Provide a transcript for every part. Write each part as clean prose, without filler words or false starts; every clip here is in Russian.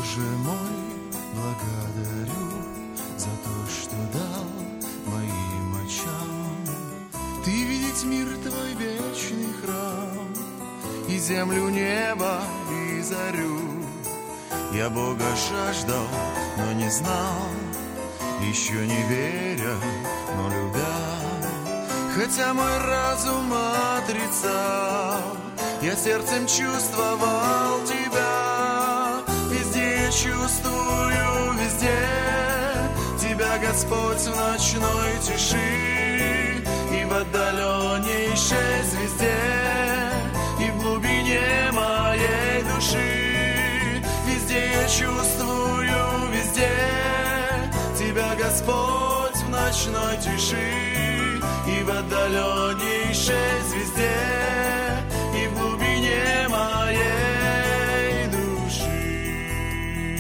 Боже мой, благодарю за то, что дал моим очам Ты видеть мир Твой вечный храм, и землю, небо, и зарю. Я Бога жаждал, но не знал, еще не веря, но любя. Хотя мой разум отрицал, я сердцем чувствовал Тебя. Везде я чувствую, везде Тебя, Господь, в ночной тиши и в отдаленнейшей звезде, и в глубине моей души. Везде я чувствую, везде Тебя, Господь, в ночной тиши и в отдаленнейшей звезде, и в глубине моей души.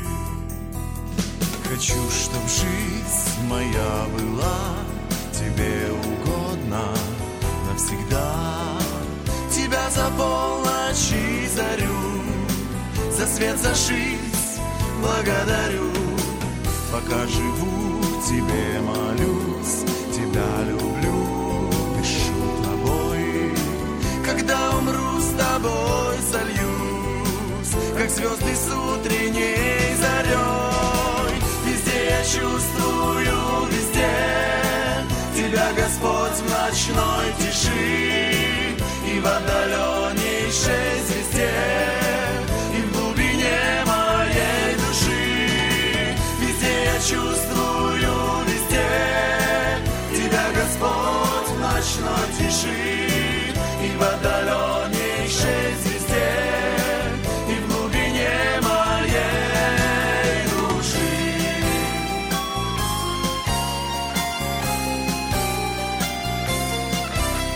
Хочу, чтоб жизнь моя была Тебе угодна навсегда. Тебя за полночь и зарю, за свет, за жизнь благодарю. Пока живу, Тебе молюсь, Тебя люблю, дышу Тобой. Когда умру, с Тобой сольюсь, как звезды с утренней зарей. Везде я чувствую, везде Тебя, Господь, в ночной тиши и в отдаленнейшей звезде, и в глубине моей души. Везде я чувствую, везде Тебя, Господь, в ночной тиши и в отдаленнейшей звезде, и в глубине моей души.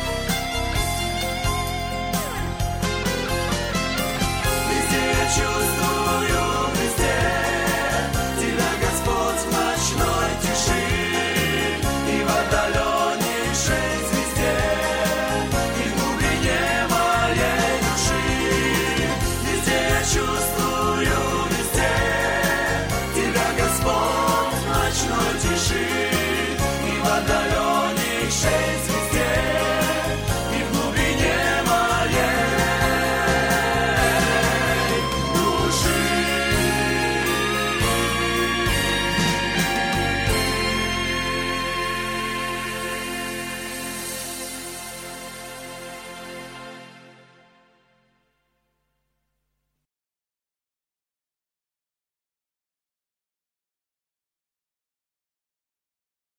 Везде я чувствую,